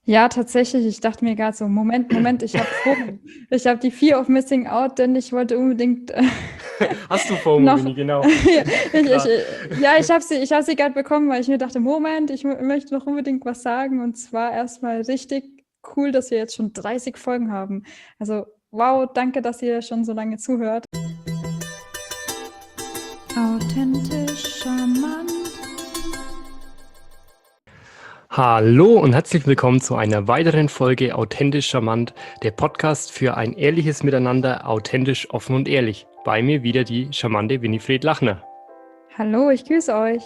Ja, tatsächlich. Ich dachte mir gerade so, Moment, ich habe FOMO. Ich habe die Fear of Missing Out, denn ich wollte unbedingt Hast du FOMO, noch. Winnie, genau. Ich, Klar. ja, ich habe sie gerade bekommen, weil ich mir dachte, Moment, ich möchte noch unbedingt was sagen. Und zwar erstmal richtig cool, dass wir jetzt schon 30 Folgen haben. Also, wow, danke, dass ihr schon so lange zuhört. Authentisch, charmant. Hallo und herzlich willkommen zu einer weiteren Folge Authentisch Charmant, der Podcast für ein ehrliches Miteinander, authentisch, offen und ehrlich. Bei mir wieder die charmante Winifred Lachner. Hallo, ich grüße euch.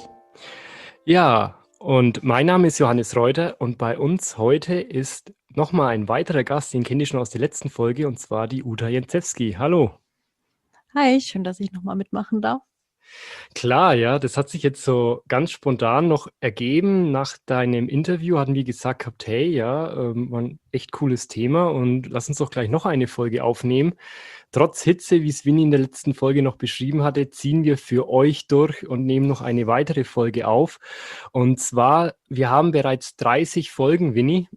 Ja, und mein Name ist Johannes Reuter und bei uns heute ist nochmal ein weiterer Gast, den kenne ich schon aus der letzten Folge, und zwar die Uta Jędrzewski. Hallo. Hi, schön, dass ich nochmal mitmachen darf. Klar, ja, das hat sich jetzt so ganz spontan noch ergeben. Nach deinem Interview hatten wir gesagt gehabt, hey, ja, war ein echt cooles Thema und lass uns doch gleich noch eine Folge aufnehmen. Trotz Hitze, wie es Winnie in der letzten Folge noch beschrieben hatte, ziehen wir für euch durch und nehmen noch eine weitere Folge auf. Und zwar, wir haben bereits 30 Folgen, Winnie.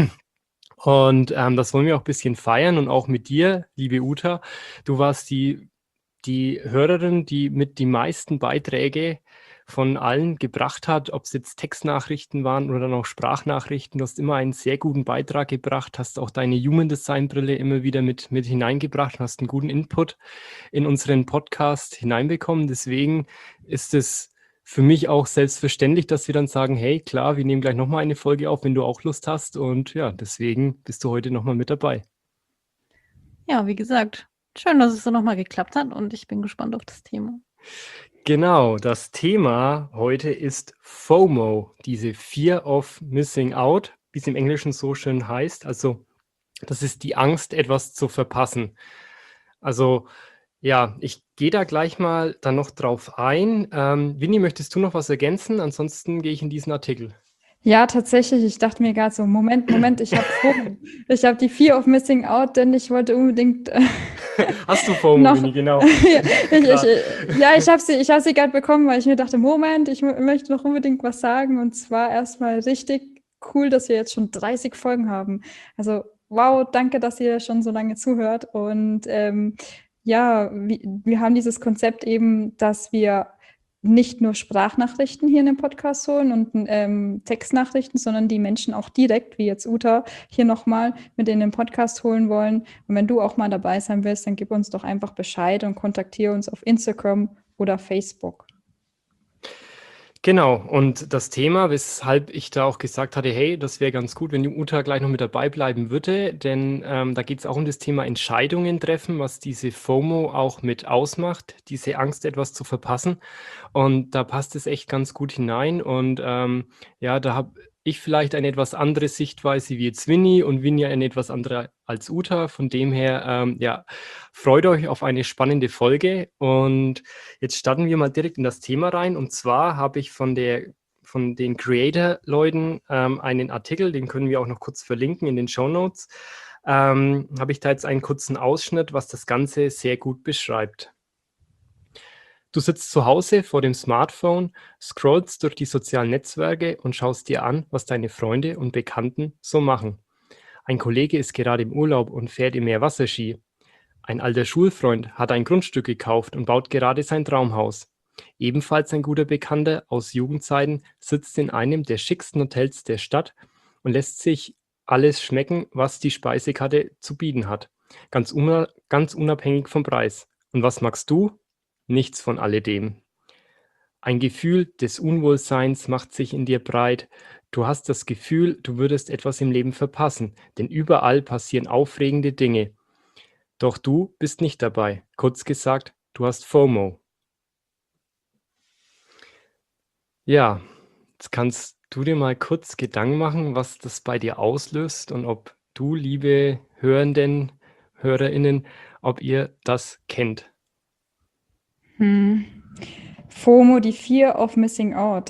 Und das wollen wir auch ein bisschen feiern und auch mit dir, liebe Uta. Du warst die Hörerin, die mit die meisten Beiträge von allen gebracht hat, ob es jetzt Textnachrichten waren oder dann auch Sprachnachrichten. Du hast immer einen sehr guten Beitrag gebracht, hast auch deine Human Design Brille immer wieder mit hineingebracht, hast einen guten Input in unseren Podcast hineinbekommen. Deswegen ist es für mich auch selbstverständlich, dass wir dann sagen, hey, klar, wir nehmen gleich nochmal eine Folge auf, wenn du auch Lust hast. Und ja, deswegen bist du heute nochmal mit dabei. Ja, wie gesagt, schön, dass es so nochmal geklappt hat und ich bin gespannt auf das Thema. Genau, das Thema heute ist FOMO, diese Fear of Missing Out, wie es im Englischen so schön heißt. Also, das ist die Angst, etwas zu verpassen. Also, ja, ich gehe da gleich mal dann noch drauf ein. Winnie, möchtest du noch was ergänzen? Ansonsten gehe ich in diesen Artikel. Ja, tatsächlich. Ich dachte mir gerade so, Moment, ich habe FOMO. Ich habe die Fear of Missing Out, denn ich wollte unbedingt Hast du FOMO, noch. Winnie? Genau. Ja, Klar. ich habe sie gerade bekommen, weil ich mir dachte, Moment, ich möchte noch unbedingt was sagen. Und zwar erstmal richtig cool, dass wir jetzt schon 30 Folgen haben. Also, wow, danke, dass ihr schon so lange zuhört. Und ja, wir haben dieses Konzept eben, dass wir nicht nur Sprachnachrichten hier in den Podcast holen und Textnachrichten, sondern die Menschen auch direkt, wie jetzt Uta, hier nochmal mit in den Podcast holen wollen. Und wenn du auch mal dabei sein willst, dann gib uns doch einfach Bescheid und kontaktiere uns auf Instagram oder Facebook. Genau, und das Thema, weshalb ich da auch gesagt hatte, hey, das wäre ganz gut, wenn die Uta gleich noch mit dabei bleiben würde, denn da geht es auch um das Thema Entscheidungen treffen, was diese FOMO auch mit ausmacht, diese Angst, etwas zu verpassen. Und da passt es echt ganz gut hinein. Und ja, da habe ich vielleicht eine etwas andere Sichtweise wie jetzt Winnie und Winnie eine etwas andere als Uta. Von dem her, ja, freut euch auf eine spannende Folge. Und jetzt starten wir mal direkt in das Thema rein. Und zwar habe ich von den Creator-Leuten einen Artikel, den können wir auch noch kurz verlinken in den Shownotes. Habe ich da jetzt einen kurzen Ausschnitt, was das Ganze sehr gut beschreibt. Du sitzt zu Hause vor dem Smartphone, scrollst durch die sozialen Netzwerke und schaust dir an, was deine Freunde und Bekannten so machen. Ein Kollege ist gerade im Urlaub und fährt im Meerwasserski. Ein alter Schulfreund hat ein Grundstück gekauft und baut gerade sein Traumhaus. Ebenfalls ein guter Bekannter aus Jugendzeiten sitzt in einem der schicksten Hotels der Stadt und lässt sich alles schmecken, was die Speisekarte zu bieten hat. Ganz unabhängig vom Preis. Und was magst du? Nichts von alledem. Ein Gefühl des Unwohlseins macht sich in dir breit. Du hast das Gefühl, du würdest etwas im Leben verpassen, denn überall passieren aufregende Dinge. Doch du bist nicht dabei. Kurz gesagt, du hast FOMO. Ja, jetzt kannst du dir mal kurz Gedanken machen, was das bei dir auslöst und ob du, liebe Hörenden, HörerInnen, ob ihr das kennt. FOMO, die Fear of Missing Out,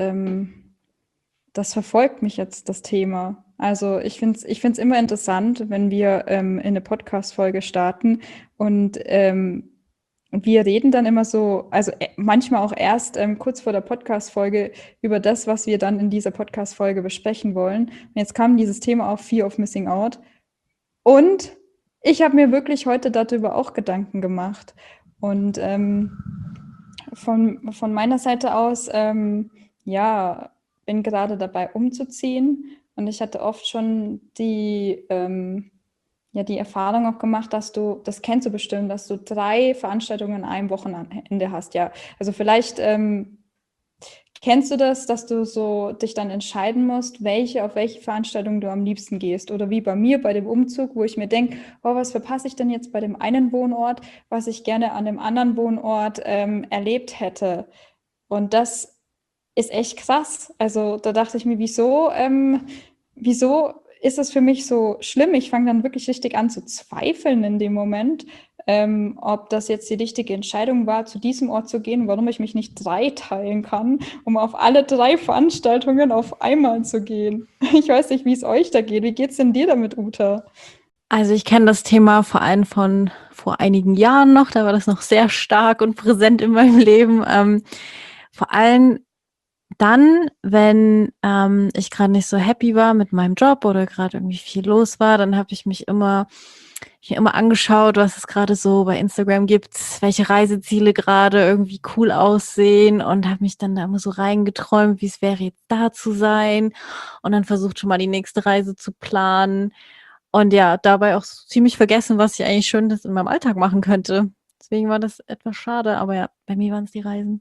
das verfolgt mich jetzt, das Thema. Also ich find's immer interessant, wenn wir in eine Podcast-Folge starten und wir reden dann immer so, also manchmal auch erst kurz vor der Podcast-Folge über das, was wir dann in dieser Podcast-Folge besprechen wollen. Und jetzt kam dieses Thema auf Fear of Missing Out. Und ich habe mir wirklich heute darüber auch Gedanken gemacht. Und von meiner Seite aus, ja, bin gerade dabei umzuziehen. Und ich hatte oft schon die Erfahrung auch gemacht, das kennst du bestimmt, dass du 3 Veranstaltungen an einem Wochenende hast. Ja, also vielleicht kennst du das, dass du so dich dann entscheiden musst, auf welche Veranstaltung du am liebsten gehst? Oder wie bei mir bei dem Umzug, wo ich mir denke, oh, was verpasse ich denn jetzt bei dem einen Wohnort, was ich gerne an dem anderen Wohnort erlebt hätte? Und das ist echt krass. Also da dachte ich mir, wieso ist es für mich so schlimm? Ich fange dann wirklich richtig an zu zweifeln in dem Moment, ob das jetzt die richtige Entscheidung war, zu diesem Ort zu gehen, warum ich mich nicht 3 teilen kann, um auf alle 3 Veranstaltungen auf einmal zu gehen. Ich weiß nicht, wie es euch da geht. Wie geht's denn dir damit, Uta? Also ich kenne das Thema vor allem von vor einigen Jahren noch, da war das noch sehr stark und präsent in meinem Leben. Vor allem dann, wenn ich gerade nicht so happy war mit meinem Job oder gerade irgendwie viel los war, dann habe ich mir immer angeschaut, was es gerade so bei Instagram gibt, welche Reiseziele gerade irgendwie cool aussehen und habe mich dann da immer so reingeträumt, wie es wäre, jetzt da zu sein und dann versucht schon mal die nächste Reise zu planen und ja, dabei auch ziemlich vergessen, was ich eigentlich Schönes in meinem Alltag machen könnte. Deswegen war das etwas schade, aber ja, bei mir waren es die Reisen.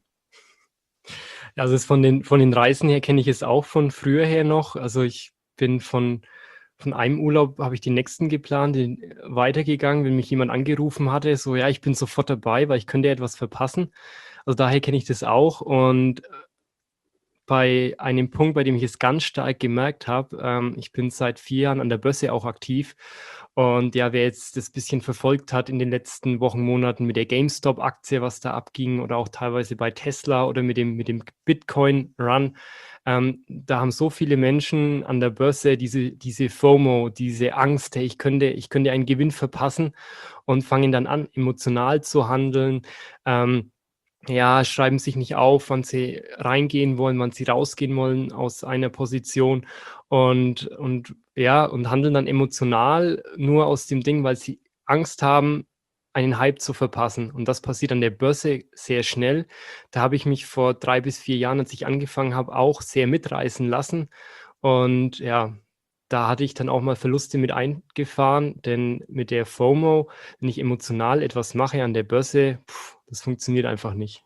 Also von den Reisen her kenne ich es auch von früher her noch. Also ich bin von einem Urlaub habe ich den nächsten geplant, weitergegangen, wenn mich jemand angerufen hatte, so, ja, ich bin sofort dabei, weil ich könnte ja etwas verpassen. Also daher kenne ich das auch. Und bei einem Punkt, bei dem ich es ganz stark gemerkt habe, ich bin seit 4 Jahren an der Börse auch aktiv. Und ja, wer jetzt das bisschen verfolgt hat in den letzten Wochen, Monaten mit der GameStop-Aktie, was da abging, oder auch teilweise bei Tesla oder mit dem Bitcoin-Run, da haben so viele Menschen an der Börse diese FOMO, diese Angst, hey, ich könnte einen Gewinn verpassen und fangen dann an, emotional zu handeln. Ja, schreiben sich nicht auf, wann sie reingehen wollen, wann sie rausgehen wollen aus einer Position und handeln dann emotional nur aus dem Ding, weil sie Angst haben, einen Hype zu verpassen. Und das passiert an der Börse sehr schnell. Da habe ich mich vor 3 bis 4 Jahren, als ich angefangen habe, auch sehr mitreißen lassen. Und ja, da hatte ich dann auch mal Verluste mit eingefahren, denn mit der FOMO, wenn ich emotional etwas mache an der Börse, das funktioniert einfach nicht.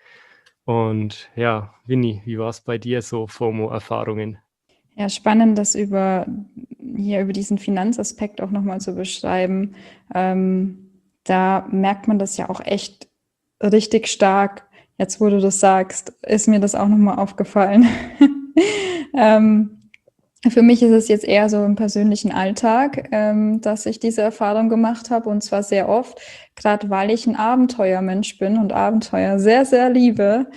Und ja, Winnie, wie war es bei dir so, FOMO-Erfahrungen? Ja, spannend, das über diesen Finanzaspekt auch nochmal zu beschreiben. Da merkt man das ja auch echt richtig stark. Jetzt, wo du das sagst, ist mir das auch nochmal aufgefallen. Für mich ist es jetzt eher so im persönlichen Alltag, dass ich diese Erfahrung gemacht habe und zwar sehr oft, gerade weil ich ein Abenteuermensch bin und Abenteuer sehr, sehr liebe.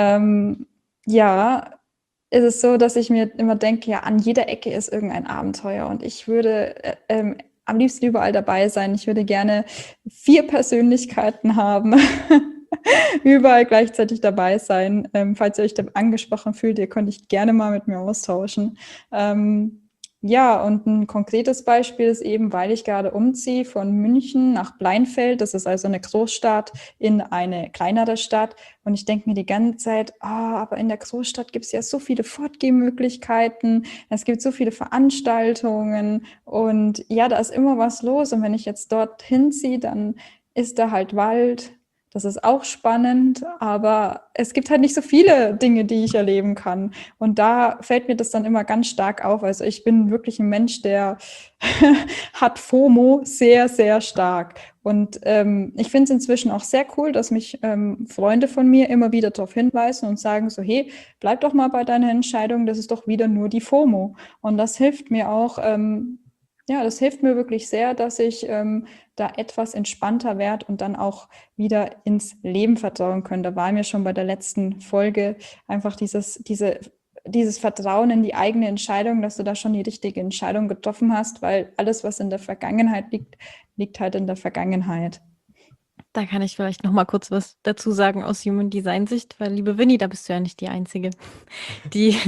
Ja, ist es so, dass ich mir immer denke, ja, an jeder Ecke ist irgendein Abenteuer und ich würde am liebsten überall dabei sein. Ich würde gerne 4 Persönlichkeiten haben, überall gleichzeitig dabei sein. Falls ihr euch da angesprochen fühlt, ihr könnt euch gerne mal mit mir austauschen. Ja, und ein konkretes Beispiel ist eben, weil ich gerade umziehe von München nach Bleinfeld. Das ist also eine Großstadt in eine kleinere Stadt. Und ich denke mir die ganze Zeit, aber in der Großstadt gibt es ja so viele Fortgehmöglichkeiten. Es gibt so viele Veranstaltungen. Und ja, da ist immer was los. Und wenn ich jetzt dorthin ziehe, dann ist da halt Wald. Das ist auch spannend, aber es gibt halt nicht so viele Dinge, die ich erleben kann. Und da fällt mir das dann immer ganz stark auf. Also ich bin wirklich ein Mensch, der hat FOMO sehr, sehr stark. Und ich finde es inzwischen auch sehr cool, dass mich Freunde von mir immer wieder darauf hinweisen und sagen so, hey, bleib doch mal bei deiner Entscheidung, das ist doch wieder nur die FOMO. Und das hilft mir auch, das hilft mir wirklich sehr, dass ich da etwas entspannter werde und dann auch wieder ins Leben vertrauen können. Da war mir schon bei der letzten Folge einfach dieses Vertrauen in die eigene Entscheidung, dass du da schon die richtige Entscheidung getroffen hast, weil alles, was in der Vergangenheit liegt, liegt halt in der Vergangenheit. Da kann ich vielleicht noch mal kurz was dazu sagen aus Human Design Sicht, weil liebe Winnie, da bist du ja nicht die Einzige, die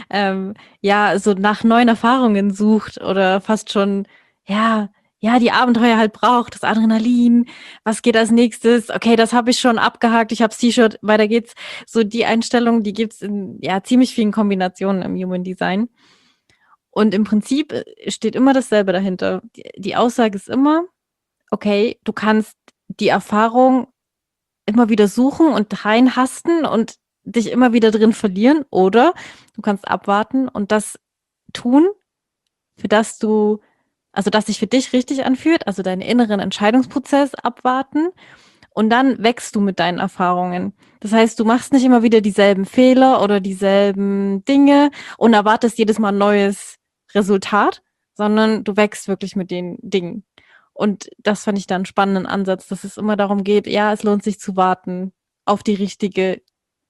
ja so nach neuen Erfahrungen sucht oder fast schon die Abenteuer halt braucht, das Adrenalin, was geht als nächstes? Okay, das habe ich schon abgehakt, ich habe das T-Shirt, weiter geht's. So die Einstellung, die gibt's in ziemlich vielen Kombinationen im Human Design. Und im Prinzip steht immer dasselbe dahinter. Die Aussage ist immer, okay, du kannst die Erfahrung immer wieder suchen und reinhasten und dich immer wieder drin verlieren, oder du kannst abwarten und das tun, für das dass sich für dich richtig anfühlt, also deinen inneren Entscheidungsprozess abwarten und dann wächst du mit deinen Erfahrungen. Das heißt, du machst nicht immer wieder dieselben Fehler oder dieselben Dinge und erwartest jedes Mal ein neues Resultat, sondern du wächst wirklich mit den Dingen. Und das fand ich dann einen spannenden Ansatz, dass es immer darum geht, ja, es lohnt sich zu warten auf die richtige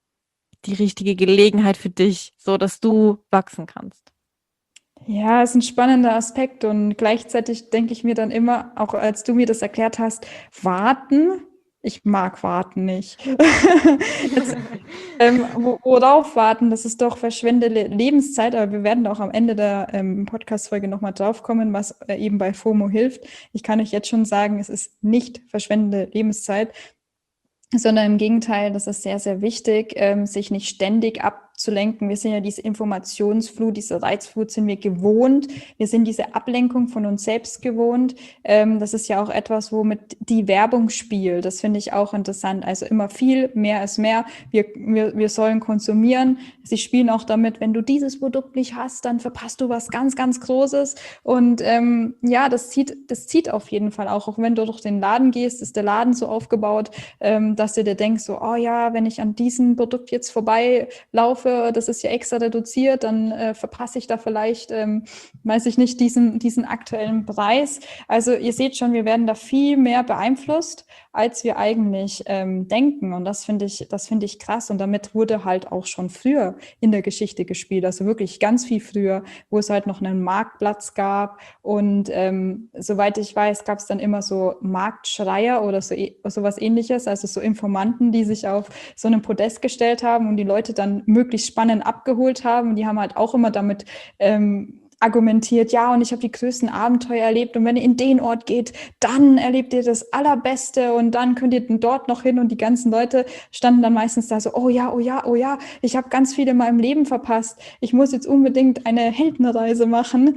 Gelegenheit für dich, so dass du wachsen kannst. Ja, ist ein spannender Aspekt und gleichzeitig denke ich mir dann immer, auch als du mir das erklärt hast, warten. Ich mag warten nicht. Jetzt, worauf warten? Das ist doch verschwendete Lebenszeit, aber wir werden auch am Ende der Podcast-Folge nochmal drauf kommen, was eben bei FOMO hilft. Ich kann euch jetzt schon sagen, es ist nicht verschwendete Lebenszeit, sondern im Gegenteil, das ist sehr, sehr wichtig, sich nicht ständig abzulenken. Wir sind ja diese Informationsflut, diese Reizflut sind wir gewohnt. Wir sind diese Ablenkung von uns selbst gewohnt. Das ist ja auch etwas, womit die Werbung spielt. Das finde ich auch interessant. Also immer viel, mehr ist mehr. Wir sollen konsumieren. Sie spielen auch damit, wenn du dieses Produkt nicht hast, dann verpasst du was ganz, ganz Großes. Und das zieht auf jeden Fall auch wenn du durch den Laden gehst, ist der Laden so aufgebaut, dass du dir denkst, so, oh ja, wenn ich an diesem Produkt jetzt vorbeilaufe, das ist ja extra reduziert, dann verpasse ich da vielleicht, weiß ich nicht, diesen aktuellen Preis. Also ihr seht schon, wir werden da viel mehr beeinflusst, als wir eigentlich denken. Und das finde ich krass. Und damit wurde halt auch schon früher in der Geschichte gespielt, also wirklich ganz viel früher, wo es halt noch einen Marktplatz gab. Und soweit ich weiß, gab es dann immer so Marktschreier oder sowas Ähnliches, also so Informanten, die sich auf so einem Podest gestellt haben und die Leute dann möglichst spannend abgeholt haben. Und die haben halt auch immer damit argumentiert, ja, und ich habe die größten Abenteuer erlebt und wenn ihr in den Ort geht, dann erlebt ihr das Allerbeste und dann könnt ihr dort noch hin und die ganzen Leute standen dann meistens da so, oh ja, oh ja, oh ja, ich habe ganz viel in meinem Leben verpasst, ich muss jetzt unbedingt eine Heldenreise machen,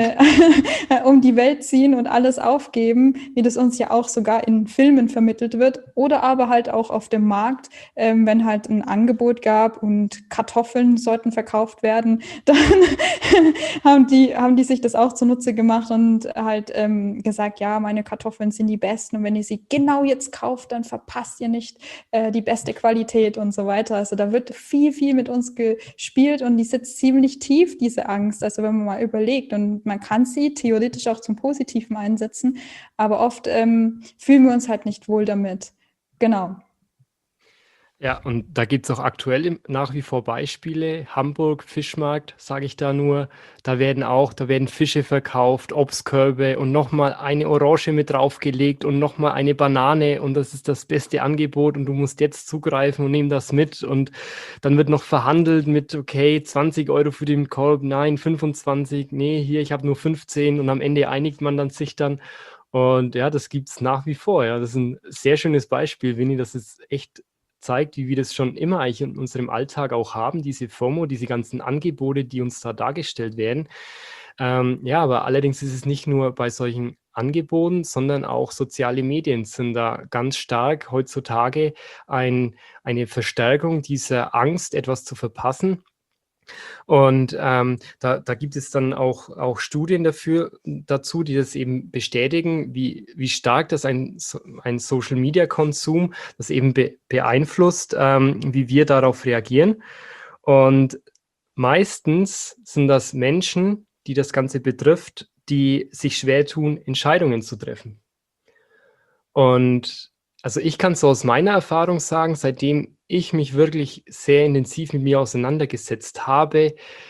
um die Welt ziehen und alles aufgeben, wie das uns ja auch sogar in Filmen vermittelt wird oder aber halt auch auf dem Markt, wenn halt ein Angebot gab und Kartoffeln sollten verkauft werden, dann haben die sich das auch zunutze gemacht und halt gesagt, ja, meine Kartoffeln sind die besten und wenn ihr sie genau jetzt kauft, dann verpasst ihr nicht die beste Qualität und so weiter. Also da wird viel, viel mit uns gespielt und die sitzt ziemlich tief, diese Angst. Also wenn man mal überlegt und man kann sie theoretisch auch zum Positiven einsetzen, aber oft fühlen wir uns halt nicht wohl damit. Genau. Ja, und da gibt es auch aktuell nach wie vor Beispiele. Hamburg, Fischmarkt, sage ich da nur. Da werden Fische verkauft, Obstkörbe und nochmal eine Orange mit draufgelegt und nochmal eine Banane und das ist das beste Angebot und du musst jetzt zugreifen und nimm das mit. Und dann wird noch verhandelt mit, okay, 20 Euro für den Korb, nein, 25, nee, hier, ich habe nur 15 und am Ende einigt man dann sich dann. Und ja, das gibt es nach wie vor. Ja, das ist ein sehr schönes Beispiel, Winnie, das ist echt zeigt, wie wir das schon immer eigentlich in unserem Alltag auch haben, diese FOMO, diese ganzen Angebote, die uns da dargestellt werden. Aber allerdings ist es nicht nur bei solchen Angeboten, sondern auch soziale Medien sind da ganz stark heutzutage eine Verstärkung dieser Angst, etwas zu verpassen. Und da gibt es dann auch Studien dazu, die das eben bestätigen, wie stark das ein Social-Media-Konsum das eben beeinflusst, wie wir darauf reagieren. Und meistens sind das Menschen, die das Ganze betrifft, die sich schwer tun, Entscheidungen zu treffen. Und also ich kann so aus meiner Erfahrung sagen, seitdem ich mich wirklich sehr intensiv mit mir auseinandergesetzt habe,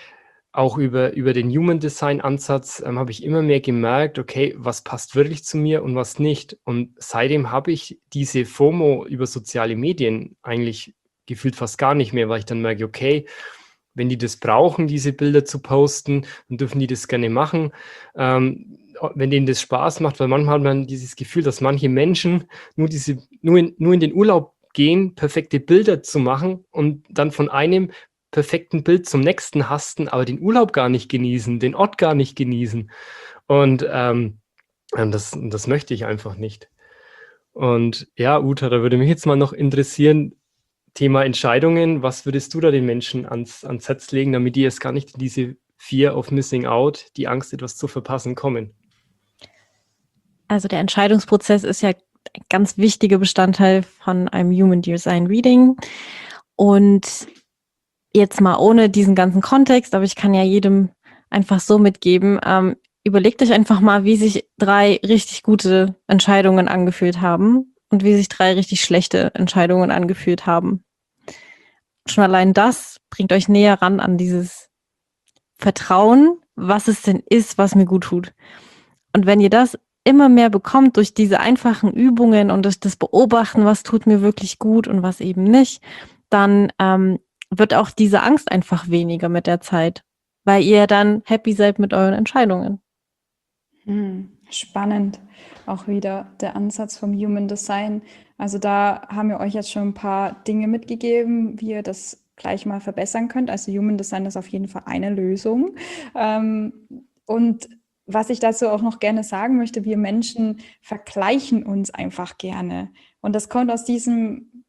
auch über den Human Design Ansatz habe ich immer mehr gemerkt, okay, was passt wirklich zu mir und was nicht. Und seitdem habe ich diese FOMO über soziale Medien eigentlich gefühlt fast gar nicht mehr, weil ich dann merke, okay, wenn die das brauchen, diese Bilder zu posten, dann dürfen die das gerne machen. Wenn denen das Spaß macht, weil manchmal hat man dieses Gefühl, dass manche Menschen nur in den Urlaub gehen, perfekte Bilder zu machen und dann von einem perfekten Bild zum nächsten hasten, aber den Urlaub gar nicht genießen, den Ort gar nicht genießen. Und das möchte ich einfach nicht. Und ja, Uta, da würde mich jetzt mal noch interessieren, Thema Entscheidungen, was würdest du da den Menschen ans Herz legen, damit die jetzt gar nicht in diese Fear of Missing Out, die Angst, etwas zu verpassen, kommen? Also der Entscheidungsprozess ist ja ein ganz wichtiger Bestandteil von einem Human Design Reading. Und jetzt mal ohne diesen ganzen Kontext, aber ich kann ja jedem einfach so mitgeben, überlegt euch einfach mal, wie sich 3 richtig gute Entscheidungen angefühlt haben und wie sich 3 richtig schlechte Entscheidungen angefühlt haben. Schon allein das bringt euch näher ran an dieses Vertrauen, was es denn ist, was mir gut tut. Und wenn ihr das immer mehr bekommt durch diese einfachen Übungen und durch das Beobachten, was tut mir wirklich gut und was eben nicht, dann wird auch diese Angst einfach weniger mit der Zeit, weil ihr dann happy seid mit euren Entscheidungen. Spannend. Auch wieder der Ansatz vom Human Design. Also da haben wir euch jetzt schon ein paar Dinge mitgegeben, wie ihr das gleich mal verbessern könnt. Also Human Design ist auf jeden Fall eine Lösung. Und was ich dazu auch noch gerne sagen möchte, wir Menschen vergleichen uns einfach gerne. Und das kommt aus diesem,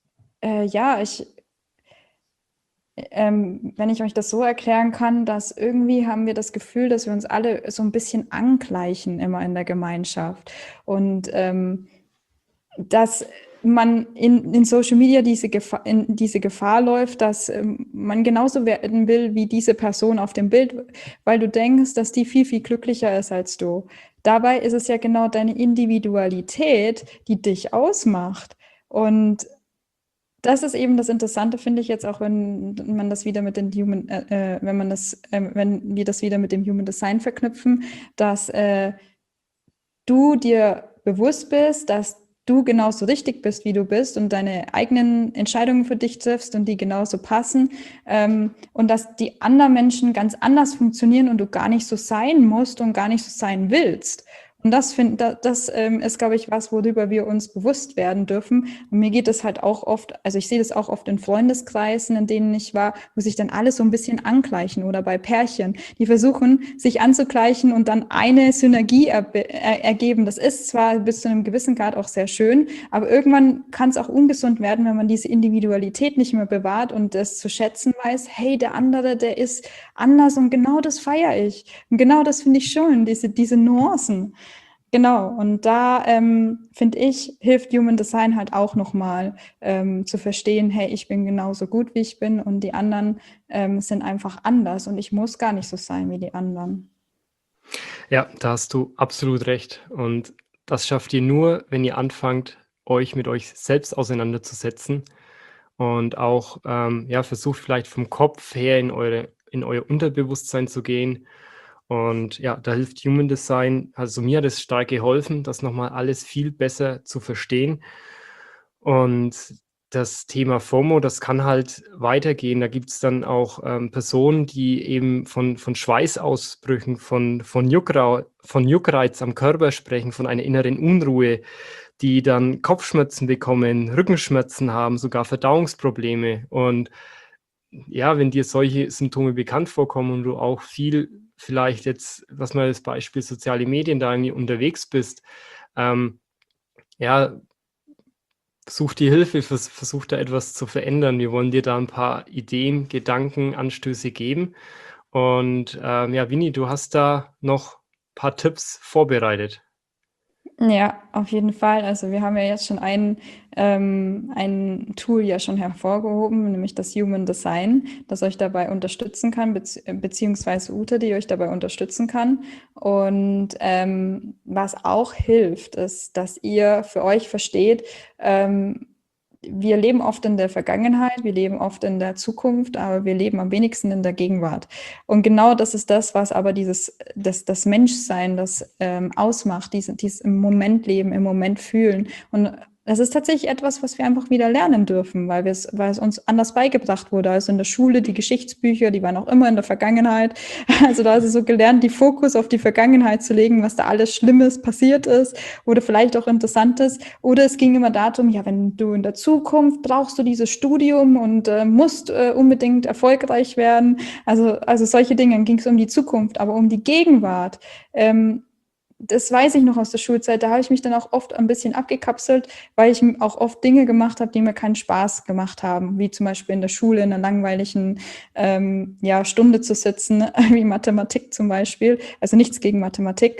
wenn ich euch das so erklären kann, dass irgendwie haben wir das Gefühl, dass wir uns alle so ein bisschen angleichen immer in der Gemeinschaft. Und dass man in Social Media in diese Gefahr läuft, dass man genauso werden will wie diese Person auf dem Bild, weil du denkst, dass die viel, viel glücklicher ist als du. Dabei ist es ja genau deine Individualität, die dich ausmacht. Und das ist eben das Interessante, finde ich jetzt auch, wenn man das wieder mit den wenn wir das wieder mit dem Human Design verknüpfen, dass du dir bewusst bist, dass du genauso richtig bist, wie du bist und deine eigenen Entscheidungen für dich triffst und die genauso passen, und dass die anderen Menschen ganz anders funktionieren und du gar nicht so sein musst und gar nicht so sein willst. Und das ist, glaube ich, was, worüber wir uns bewusst werden dürfen. Und mir geht es halt auch oft, also ich sehe das auch oft in Freundeskreisen, in denen ich war, wo sich dann alle so ein bisschen angleichen oder bei Pärchen, die versuchen, sich anzugleichen und dann eine Synergie ergeben. Das ist zwar bis zu einem gewissen Grad auch sehr schön, aber irgendwann kann es auch ungesund werden, wenn man diese Individualität nicht mehr bewahrt und das zu schätzen weiß, hey, der andere, der ist anders und genau das feiere ich. Und genau das finde ich schön, diese Nuancen. Genau, und da finde ich, hilft Human Design halt auch nochmal zu verstehen, hey, ich bin genauso gut, wie ich bin und die anderen sind einfach anders und ich muss gar nicht so sein wie die anderen. Ja, da hast du absolut recht. Und das schafft ihr nur, wenn ihr anfangt, euch mit euch selbst auseinanderzusetzen und auch versucht vielleicht vom Kopf her in euer Unterbewusstsein zu gehen. Und ja, da hilft Human Design, also mir hat es stark geholfen, das nochmal alles viel besser zu verstehen. Und das Thema FOMO, das kann halt weitergehen. Da gibt es dann auch Personen, die eben von Schweißausbrüchen, von Juckreiz am Körper sprechen, von einer inneren Unruhe, die dann Kopfschmerzen bekommen, Rückenschmerzen haben, sogar Verdauungsprobleme. Und ja, wenn dir solche Symptome bekannt vorkommen und du auch viel vielleicht jetzt, was mal das Beispiel soziale Medien da irgendwie unterwegs bist, such dir Hilfe, versuch da etwas zu verändern. Wir wollen dir da ein paar Ideen, Gedanken, Anstöße geben. Und Winnie, du hast da noch ein paar Tipps vorbereitet. Ja, auf jeden Fall. Also wir haben ja jetzt schon ein Tool ja schon hervorgehoben, nämlich das Human Design, das euch dabei unterstützen kann, beziehungsweise Ute, die euch dabei unterstützen kann. Und was auch hilft, ist, dass ihr für euch versteht, wir leben oft in der Vergangenheit, wir leben oft in der Zukunft, aber wir leben am wenigsten in der Gegenwart. Und genau das ist das, was aber das Menschsein, das ausmacht, dieses im Moment leben, im Moment fühlen. Und das ist tatsächlich etwas, was wir einfach wieder lernen dürfen, weil es uns anders beigebracht wurde. Also in der Schule, die Geschichtsbücher, die waren auch immer in der Vergangenheit. Also da ist es so gelernt, die Fokus auf die Vergangenheit zu legen, was da alles Schlimmes passiert ist oder vielleicht auch Interessantes. Oder es ging immer darum, ja, wenn du in der Zukunft brauchst du dieses Studium und musst unbedingt erfolgreich werden. Also solche Dinge, dann ging es um die Zukunft, aber um die Gegenwart. Das weiß ich noch aus der Schulzeit, da habe ich mich dann auch oft ein bisschen abgekapselt, weil ich auch oft Dinge gemacht habe, die mir keinen Spaß gemacht haben, wie zum Beispiel in der Schule in einer langweiligen Stunde zu sitzen, wie Mathematik zum Beispiel. Also nichts gegen Mathematik.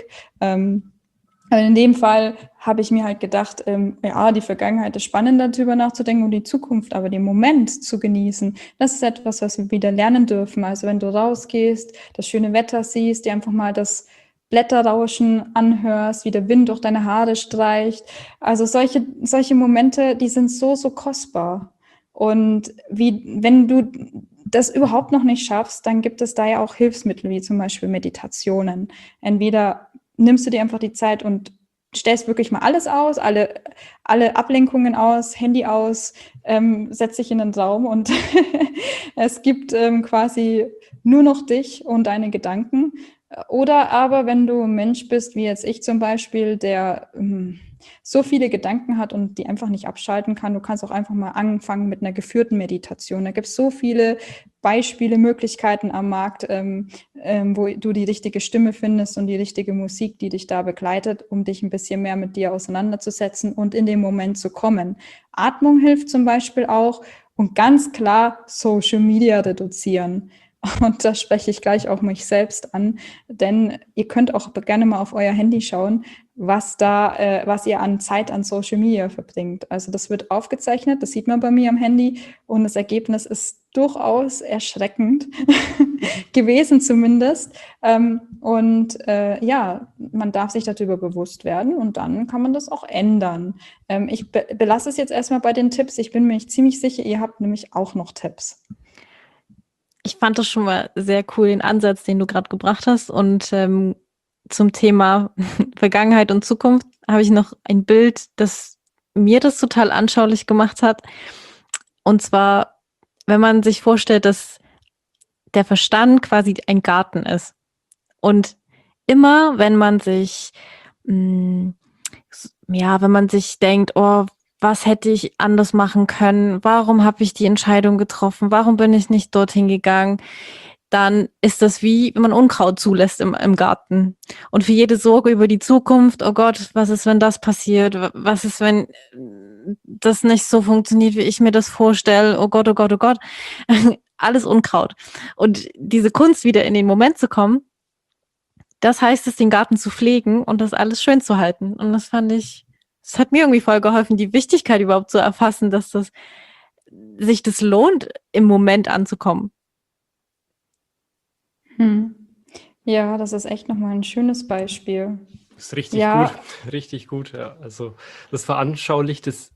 Aber in dem Fall habe ich mir halt gedacht, die Vergangenheit ist spannender, darüber nachzudenken und die Zukunft, aber den Moment zu genießen, das ist etwas, was wir wieder lernen dürfen. Also wenn du rausgehst, das schöne Wetter siehst, dir einfach mal das Blätterrauschen anhörst, wie der Wind durch deine Haare streicht. Also solche Momente, die sind so, so kostbar. Und wenn du das überhaupt noch nicht schaffst, dann gibt es da ja auch Hilfsmittel, wie zum Beispiel Meditationen. Entweder nimmst du dir einfach die Zeit und stellst wirklich mal alles aus, alle Ablenkungen aus, Handy aus, setz dich in den Raum und es gibt quasi nur noch dich und deine Gedanken. Oder aber, wenn du ein Mensch bist, wie jetzt ich zum Beispiel, der so viele Gedanken hat und die einfach nicht abschalten kann, du kannst auch einfach mal anfangen mit einer geführten Meditation. Da gibt es so viele Beispiele, Möglichkeiten am Markt, wo du die richtige Stimme findest und die richtige Musik, die dich da begleitet, um dich ein bisschen mehr mit dir auseinanderzusetzen und in den Moment zu kommen. Atmung hilft zum Beispiel auch und ganz klar Social Media reduzieren. Und da spreche ich gleich auch mich selbst an, denn ihr könnt auch gerne mal auf euer Handy schauen, was ihr an Zeit an Social Media verbringt. Also das wird aufgezeichnet, das sieht man bei mir am Handy und das Ergebnis ist durchaus erschreckend gewesen zumindest. Man darf sich darüber bewusst werden und dann kann man das auch ändern. Ich belasse es jetzt erstmal bei den Tipps. Ich bin mir ziemlich sicher, ihr habt nämlich auch noch Tipps. Ich fand das schon mal sehr cool, den Ansatz, den du gerade gebracht hast. Und zum Thema Vergangenheit und Zukunft habe ich noch ein Bild, das mir das total anschaulich gemacht hat. Und zwar, wenn man sich vorstellt, dass der Verstand quasi ein Garten ist. Und immer, wenn man sich, wenn man sich denkt, oh, was hätte ich anders machen können? Warum habe ich die Entscheidung getroffen? Warum bin ich nicht dorthin gegangen? Dann ist das wie, wenn man Unkraut zulässt im Garten. Und für jede Sorge über die Zukunft, oh Gott, was ist, wenn das passiert? Was ist, wenn das nicht so funktioniert, wie ich mir das vorstelle? Oh Gott, oh Gott, oh Gott. Alles Unkraut. Und diese Kunst, wieder in den Moment zu kommen, das heißt es, den Garten zu pflegen und das alles schön zu halten. Und das hat mir irgendwie voll geholfen, die Wichtigkeit überhaupt zu erfassen, dass sich das lohnt, im Moment anzukommen. Ja, das ist echt nochmal ein schönes Beispiel. Das ist richtig gut. Ja. Also das veranschaulicht es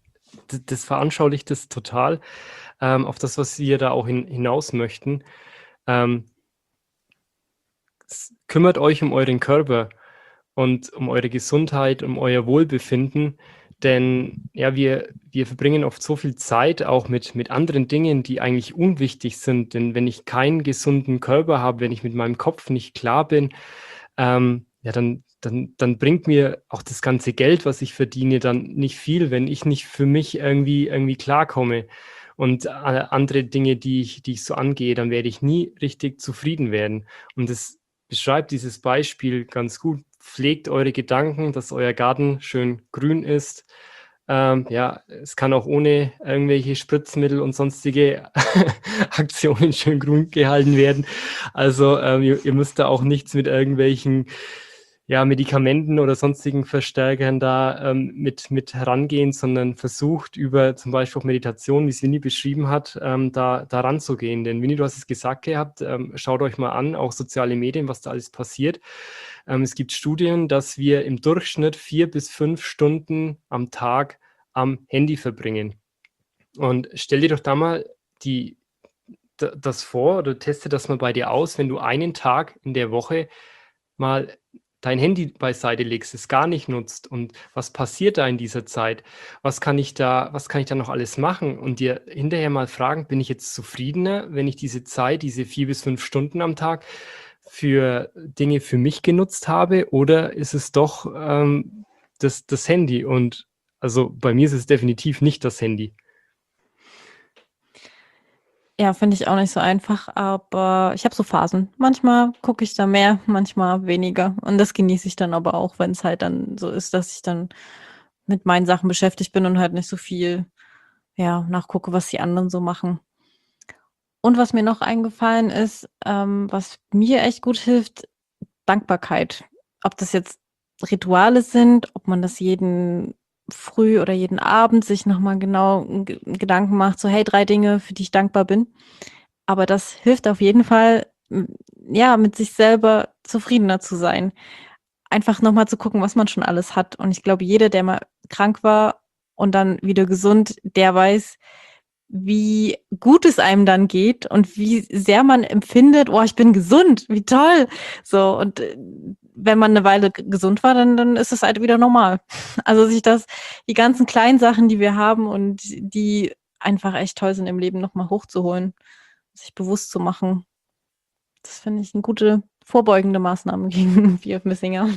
total auf das, was wir da auch hinaus möchten. Kümmert euch um euren Körper und um eure Gesundheit, um euer Wohlbefinden, denn ja, wir verbringen oft so viel Zeit auch mit anderen Dingen, die eigentlich unwichtig sind, denn wenn ich keinen gesunden Körper habe, wenn ich mit meinem Kopf nicht klar bin, dann bringt mir auch das ganze Geld, was ich verdiene, dann nicht viel, wenn ich nicht für mich irgendwie klarkomme. Und andere Dinge, die ich so angehe, dann werde ich nie richtig zufrieden werden. Und das beschreibt dieses Beispiel ganz gut. Pflegt eure Gedanken, dass euer Garten schön grün ist. Es kann auch ohne irgendwelche Spritzmittel und sonstige Aktionen schön grün gehalten werden. Also ihr müsst da auch nichts mit irgendwelchen Medikamenten oder sonstigen Verstärkern da mit herangehen, sondern versucht über zum Beispiel auch Meditation, wie es Winnie beschrieben hat, da ranzugehen. Denn Winnie, du hast es gesagt gehabt, schaut euch mal an, auch soziale Medien, was da alles passiert. Es gibt Studien, dass wir im Durchschnitt 4 bis 5 Stunden am Tag am Handy verbringen. Und stell dir doch da mal das vor oder teste das mal bei dir aus, wenn du einen Tag in der Woche mal dein Handy beiseite legst, es gar nicht nutzt und was passiert da in dieser Zeit? Was kann ich da noch alles machen? Und dir hinterher mal fragen, bin ich jetzt zufriedener, wenn ich diese Zeit, diese 4 bis 5 Stunden am Tag für Dinge für mich genutzt habe oder ist es doch das Handy? Und also bei mir ist es definitiv nicht das Handy. Ja, finde ich auch nicht so einfach, aber ich habe so Phasen. Manchmal gucke ich da mehr, manchmal weniger. Und das genieße ich dann aber auch, wenn es halt dann so ist, dass ich dann mit meinen Sachen beschäftigt bin und halt nicht so viel, ja, nachgucke, was die anderen so machen. Und was mir noch eingefallen ist, was mir echt gut hilft, Dankbarkeit. Ob das jetzt Rituale sind, ob man das jeden früh oder jeden Abend sich nochmal genau Gedanken macht, so hey, 3 Dinge, für die ich dankbar bin. Aber das hilft auf jeden Fall, ja, mit sich selber zufriedener zu sein. Einfach nochmal zu gucken, was man schon alles hat. Und ich glaube, jeder, der mal krank war und dann wieder gesund, der weiß, wie gut es einem dann geht und wie sehr man empfindet, oh, ich bin gesund, wie toll. So, und wenn man eine Weile gesund war, dann ist es halt wieder normal. Also die ganzen kleinen Sachen, die wir haben und die einfach echt toll sind im Leben, nochmal hochzuholen, sich bewusst zu machen. Das finde ich eine gute vorbeugende Maßnahme gegen Fear of Missing Out.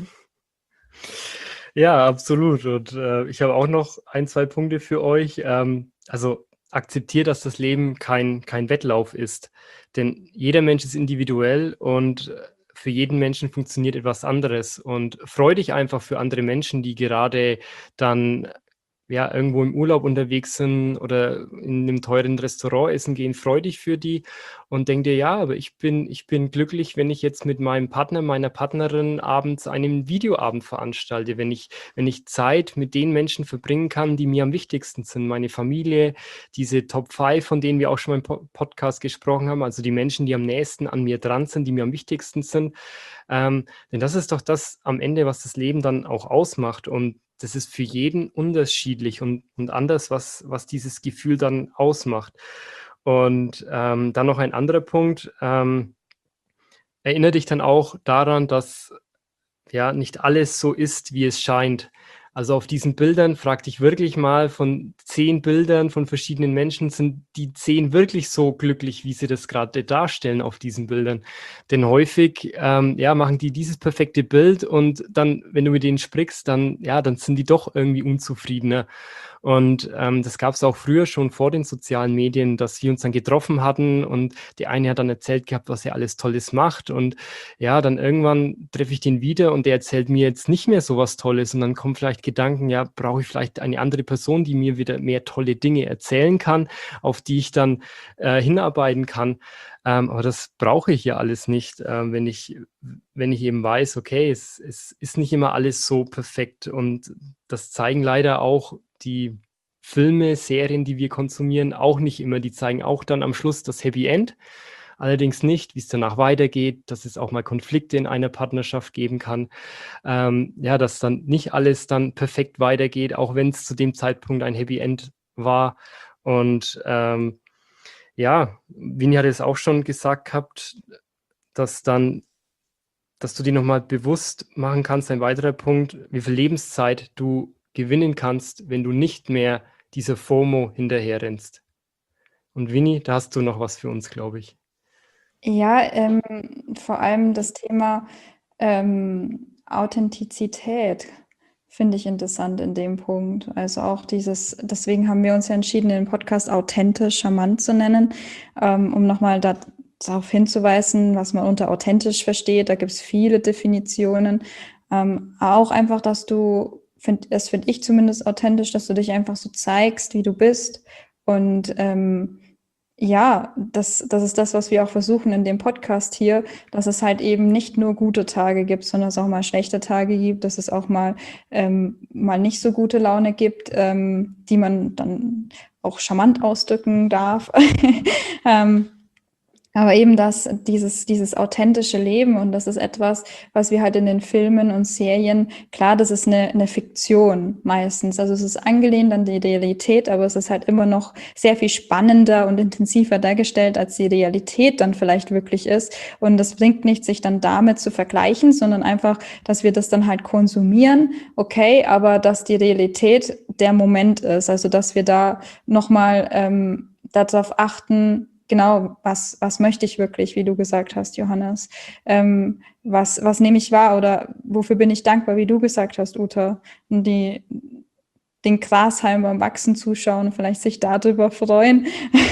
Ja, absolut. Und ich habe auch noch 1, 2 Punkte für euch. Also akzeptiert, dass das Leben kein Wettlauf ist. Denn jeder Mensch ist individuell und für jeden Menschen funktioniert etwas anderes. Und freu dich einfach für andere Menschen, die gerade dann ja, irgendwo im Urlaub unterwegs sind oder in einem teuren Restaurant essen gehen, freu dich für die und denk dir, ja, aber ich bin glücklich, wenn ich jetzt mit meinem Partner, meiner Partnerin abends einen Videoabend veranstalte, wenn ich Zeit mit den Menschen verbringen kann, die mir am wichtigsten sind, meine Familie, diese Top 5, von denen wir auch schon mal im Podcast gesprochen haben, also die Menschen, die am nächsten an mir dran sind, die mir am wichtigsten sind. Denn das ist doch das am Ende, was das Leben dann auch ausmacht. Und das ist für jeden unterschiedlich und anders, was dieses Gefühl dann ausmacht. Und dann noch ein anderer Punkt. Erinnere dich dann auch daran, dass ja nicht alles so ist, wie es scheint. Also auf diesen Bildern, frag dich wirklich mal, von 10 Bildern von verschiedenen Menschen, sind die 10 wirklich so glücklich, wie sie das gerade darstellen auf diesen Bildern? Denn häufig machen die dieses perfekte Bild und dann, wenn du mit denen sprichst, dann sind die doch irgendwie unzufriedener. Und das gab es auch früher schon vor den sozialen Medien, dass wir uns dann getroffen hatten und der eine hat dann erzählt gehabt, was er alles Tolles macht. Und ja, dann irgendwann treffe ich den wieder und der erzählt mir jetzt nicht mehr so was Tolles. Und dann kommen vielleicht Gedanken, ja, brauche ich vielleicht eine andere Person, die mir wieder mehr tolle Dinge erzählen kann, auf die ich dann hinarbeiten kann. Aber das brauche ich ja alles nicht, wenn ich eben weiß, okay, es ist nicht immer alles so perfekt. Und das zeigen leider auch die Filme, Serien, die wir konsumieren, auch nicht immer. Die zeigen auch dann am Schluss das Happy End. Allerdings nicht, wie es danach weitergeht, dass es auch mal Konflikte in einer Partnerschaft geben kann. Dass dann nicht alles dann perfekt weitergeht, auch wenn es zu dem Zeitpunkt ein Happy End war. Und Winnie hat es auch schon gesagt gehabt, dass du dir nochmal bewusst machen kannst, ein weiterer Punkt, wie viel Lebenszeit du gewinnen kannst, wenn du nicht mehr dieser FOMO hinterherrennst. Und Winnie, da hast du noch was für uns, glaube ich. Ja, vor allem das Thema Authentizität finde ich interessant in dem Punkt. Also auch deswegen haben wir uns ja entschieden, den Podcast authentisch charmant zu nennen, um nochmal darauf hinzuweisen, was man unter authentisch versteht. Da gibt es viele Definitionen. Auch einfach, dass finde ich zumindest authentisch, dass du dich einfach so zeigst, wie du bist. Und das ist das, was wir auch versuchen in dem Podcast hier, dass es halt eben nicht nur gute Tage gibt, sondern es auch mal schlechte Tage gibt, dass es auch mal nicht so gute Laune gibt, die man dann auch charmant ausdrücken darf. Aber eben dieses authentische Leben, und das ist etwas, was wir halt in den Filmen und Serien, klar, das ist eine Fiktion meistens. Also es ist angelehnt an die Realität, aber es ist halt immer noch sehr viel spannender und intensiver dargestellt, als die Realität dann vielleicht wirklich ist. Und das bringt nichts, sich dann damit zu vergleichen, sondern einfach, dass wir das dann halt konsumieren, okay, aber dass die Realität der Moment ist. Also dass wir da nochmal darauf achten, genau, was möchte ich wirklich, wie du gesagt hast, Johannes? Was nehme ich wahr oder wofür bin ich dankbar, wie du gesagt hast, Uta? Und den Grashalm beim Wachsen zuschauen, vielleicht sich darüber freuen.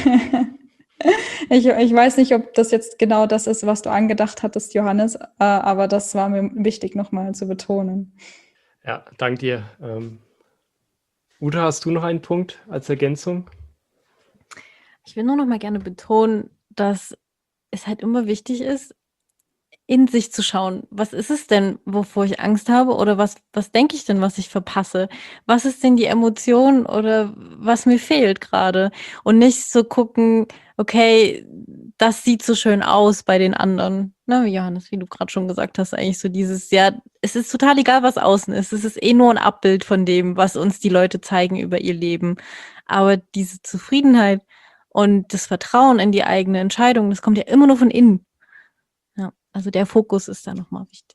Ich weiß nicht, ob das jetzt genau das ist, was du angedacht hattest, Johannes, aber das war mir wichtig, nochmal zu betonen. Ja, danke dir. Uta, hast du noch einen Punkt als Ergänzung? Ich will nur noch mal gerne betonen, dass es halt immer wichtig ist, in sich zu schauen. Was ist es denn, wovor ich Angst habe? Oder was denke ich denn, was ich verpasse? Was ist denn die Emotion oder was mir fehlt gerade? Und nicht so gucken, okay, das sieht so schön aus bei den anderen. Ne, wie Johannes, wie du gerade schon gesagt hast, eigentlich so dieses, ja, es ist total egal, was außen ist. Es ist eh nur ein Abbild von dem, was uns die Leute zeigen über ihr Leben. Aber diese Zufriedenheit und das Vertrauen in die eigene Entscheidung, das kommt ja immer nur von innen. Ja, also der Fokus ist da nochmal wichtig.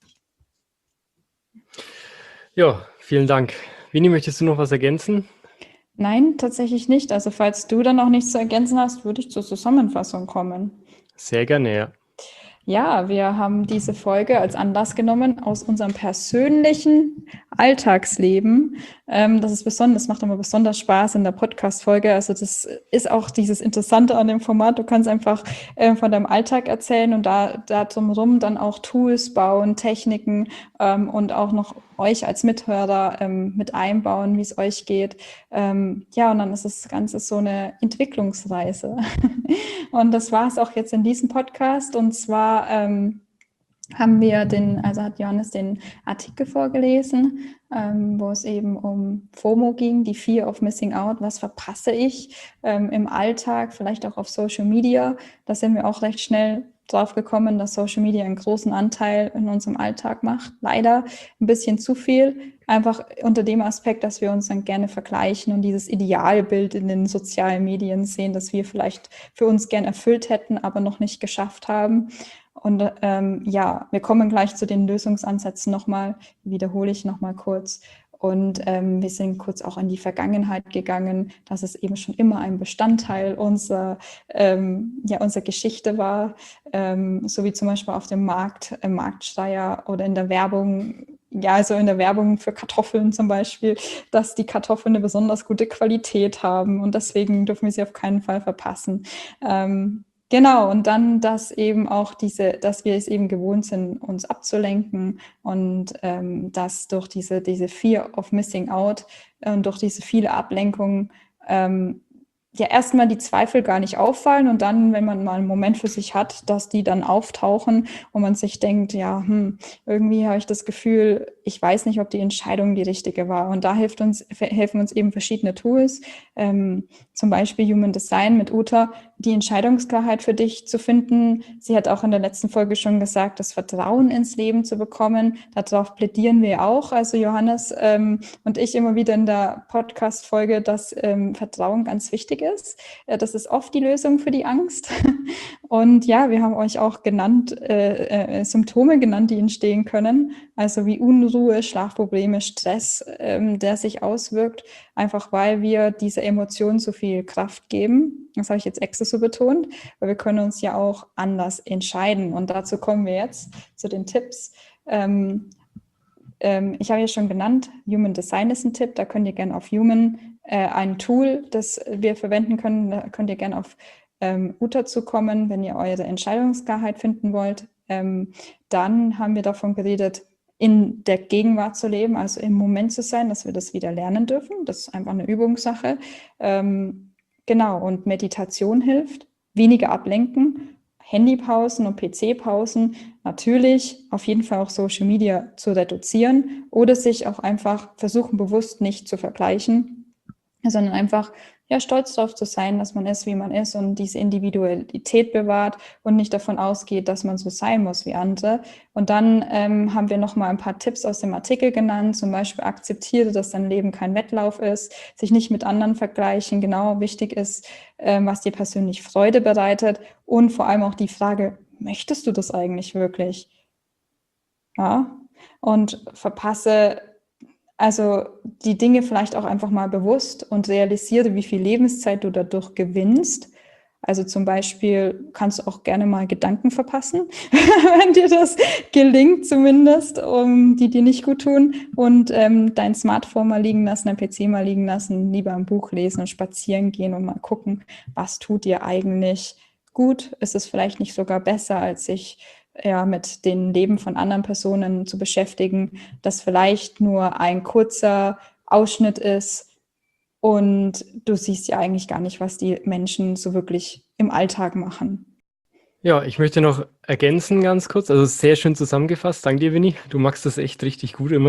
Ja, vielen Dank. Winnie, möchtest du noch was ergänzen? Nein, tatsächlich nicht. Also falls du dann noch nichts zu ergänzen hast, würde ich zur Zusammenfassung kommen. Sehr gerne, ja. Ja, wir haben diese Folge als Anlass genommen aus unserem persönlichen Alltagsleben. Das macht immer besonders Spaß in der Podcast-Folge. Also das ist auch dieses Interessante an dem Format. Du kannst einfach von deinem Alltag erzählen und da drumherum dann auch Tools bauen, Techniken und auch noch euch als Mithörer mit einbauen, wie es euch geht. Ja, und dann ist das Ganze so eine Entwicklungsreise. Und das war es auch jetzt in diesem Podcast. Und zwar haben wir hat Johannes den Artikel vorgelesen, wo es eben um FOMO ging, die Fear of Missing Out. Was verpasse ich im Alltag, vielleicht auch auf Social Media? Da sind wir auch recht schnell drauf gekommen, dass Social Media einen großen Anteil in unserem Alltag macht. Leider ein bisschen zu viel. Einfach unter dem Aspekt, dass wir uns dann gerne vergleichen und dieses Idealbild in den sozialen Medien sehen, das wir vielleicht für uns gern erfüllt hätten, aber noch nicht geschafft haben. Und wir kommen gleich zu den Lösungsansätzen nochmal, wiederhole ich nochmal kurz. Und wir sind kurz auch in die Vergangenheit gegangen, dass es eben schon immer ein Bestandteil unserer Geschichte war, so wie zum Beispiel auf dem Markt, im Marktschreier oder in der Werbung. Ja, also in der Werbung für Kartoffeln zum Beispiel, dass die Kartoffeln eine besonders gute Qualität haben und deswegen dürfen wir sie auf keinen Fall verpassen. Genau, und dann, dass eben auch dass wir es eben gewohnt sind, uns abzulenken und dass durch diese Fear of Missing Out und durch diese viele Ablenkungen erstmal die Zweifel gar nicht auffallen und dann, wenn man mal einen Moment für sich hat, dass die dann auftauchen und man sich denkt, ja, irgendwie habe ich das Gefühl, ich weiß nicht, ob die Entscheidung die richtige war. Und da helfen uns eben verschiedene Tools, zum Beispiel Human Design mit Uta, die Entscheidungsklarheit für dich zu finden. Sie hat auch in der letzten Folge schon gesagt, das Vertrauen ins Leben zu bekommen. Darauf plädieren wir auch, also Johannes und ich immer wieder in der Podcast-Folge, dass Vertrauen ganz wichtig ist. Das ist oft die Lösung für die Angst. Und ja, wir haben euch auch genannt, Symptome genannt, die entstehen können. Also wie Unruhe, Schlafprobleme, Stress, der sich auswirkt, einfach weil wir dieser Emotion so viel Kraft geben. Das habe ich jetzt extra so betont, weil wir können uns ja auch anders entscheiden. Und dazu kommen wir jetzt zu den Tipps. Ich habe ja schon genannt, Human Design ist ein Tipp. Da könnt ihr gerne auf Human ein Tool, das wir verwenden können. Da könnt ihr gerne auf Uta zukommen, wenn ihr eure Entscheidungsklarheit finden wollt. Dann haben wir davon geredet, in der Gegenwart zu leben, also im Moment zu sein, dass wir das wieder lernen dürfen. Das ist einfach eine Übungssache. Genau, und Meditation hilft, weniger ablenken, Handypausen und PC-Pausen, natürlich auf jeden Fall auch Social Media zu reduzieren oder sich auch einfach versuchen, bewusst nicht zu vergleichen, sondern einfach ja, stolz darauf zu sein, dass man ist, wie man ist und diese Individualität bewahrt und nicht davon ausgeht, dass man so sein muss wie andere. Und dann haben wir nochmal ein paar Tipps aus dem Artikel genannt, zum Beispiel akzeptiere, dass dein Leben kein Wettlauf ist, sich nicht mit anderen vergleichen, genau wichtig ist, was dir persönlich Freude bereitet und vor allem auch die Frage, möchtest du das eigentlich wirklich? Ja, und verpasse also die Dinge vielleicht auch einfach mal bewusst und realisiere, wie viel Lebenszeit du dadurch gewinnst. Also zum Beispiel kannst du auch gerne mal Gedanken verpassen, wenn dir das gelingt zumindest, die dir nicht gut tun und dein Smartphone mal liegen lassen, dein PC mal liegen lassen, lieber ein Buch lesen und spazieren gehen und mal gucken, was tut dir eigentlich gut? Ist es vielleicht nicht sogar besser, als sich mit den Leben von anderen Personen zu beschäftigen, das vielleicht nur ein kurzer Ausschnitt ist und du siehst ja eigentlich gar nicht, was die Menschen so wirklich im Alltag machen. Ja, ich möchte noch ergänzen ganz kurz, also sehr schön zusammengefasst, danke dir, Winnie, du machst das echt richtig gut immer.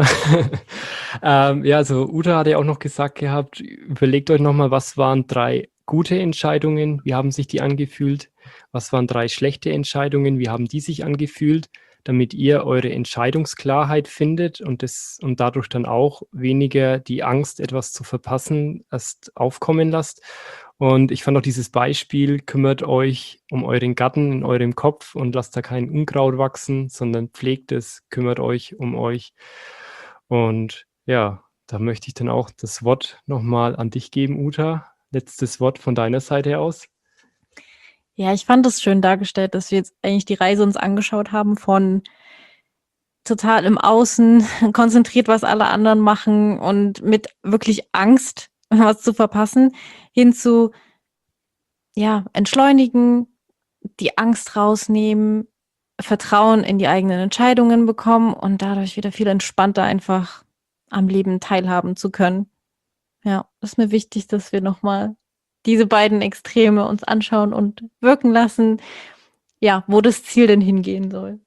Ja, also Uta hat ja auch noch gesagt gehabt, überlegt euch nochmal, was waren 3 gute Entscheidungen, wie haben sich die angefühlt, was waren 3 schlechte Entscheidungen, wie haben die sich angefühlt, damit ihr eure Entscheidungsklarheit findet und dadurch dann auch weniger die Angst, etwas zu verpassen, erst aufkommen lasst. Und ich fand auch dieses Beispiel, kümmert euch um euren Garten in eurem Kopf und lasst da kein Unkraut wachsen, sondern pflegt es, kümmert euch um euch. Und ja, da möchte ich dann auch das Wort nochmal an dich geben, Uta. Letztes Wort von deiner Seite aus. Ja, ich fand es schön dargestellt, dass wir jetzt eigentlich die Reise uns angeschaut haben von total im Außen, konzentriert, was alle anderen machen und mit wirklich Angst, was zu verpassen, hin zu, ja, entschleunigen, die Angst rausnehmen, Vertrauen in die eigenen Entscheidungen bekommen und dadurch wieder viel entspannter einfach am Leben teilhaben zu können. Ja, das ist mir wichtig, dass wir nochmal diese beiden Extreme uns anschauen und wirken lassen, ja, wo das Ziel denn hingehen soll.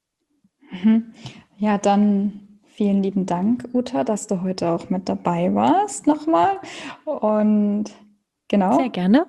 Ja, dann vielen lieben Dank, Uta, dass du heute auch mit dabei warst nochmal. Und genau. Sehr gerne.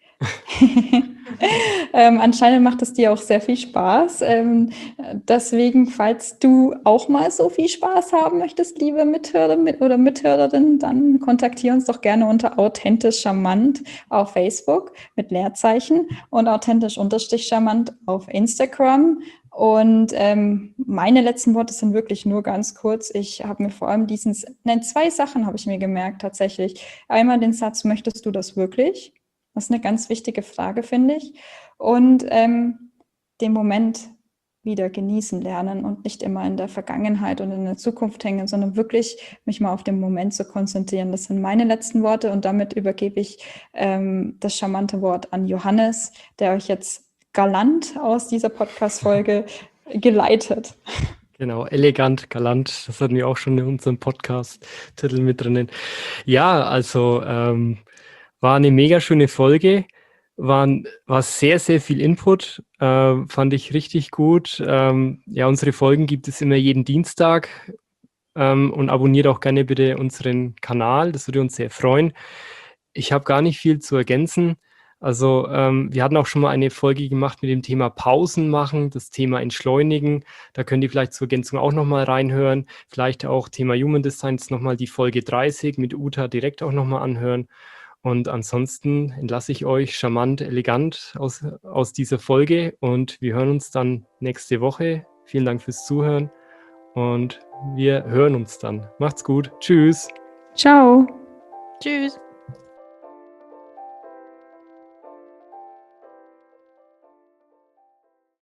Anscheinend macht es dir auch sehr viel Spaß. Deswegen, falls du auch mal so viel Spaß haben möchtest, liebe Mithörer oder Mithörerin, dann kontaktiere uns doch gerne unter authentisch charmant auf Facebook mit Leerzeichen und authentisch-charmant auf Instagram. Und meine letzten Worte sind wirklich nur ganz kurz. Ich habe mir vor allem 2 Sachen habe ich mir gemerkt tatsächlich. Einmal den Satz, möchtest du das wirklich? Das ist eine ganz wichtige Frage, finde ich. Und den Moment wieder genießen lernen und nicht immer in der Vergangenheit und in der Zukunft hängen, sondern wirklich mich mal auf den Moment zu konzentrieren. Das sind meine letzten Worte und damit übergebe ich das charmante Wort an Johannes, der euch jetzt galant aus dieser Podcast-Folge geleitet. Genau, elegant, galant, das hatten wir auch schon in unserem Podcast-Titel mit drinnen. Ja, also war eine mega schöne Folge, war sehr, sehr viel Input, fand ich richtig gut. Ja, unsere Folgen gibt es immer jeden Dienstag und abonniert auch gerne bitte unseren Kanal, das würde uns sehr freuen. Ich habe gar nicht viel zu ergänzen. Also wir hatten auch schon mal eine Folge gemacht mit dem Thema Pausen machen, das Thema Entschleunigen. Da könnt ihr vielleicht zur Ergänzung auch nochmal reinhören. Vielleicht auch Thema Human Designs nochmal die Folge 30 mit Uta direkt auch nochmal anhören. Und ansonsten entlasse ich euch charmant, elegant aus dieser Folge und wir hören uns dann nächste Woche. Vielen Dank fürs Zuhören und wir hören uns dann. Macht's gut. Tschüss. Ciao. Tschüss.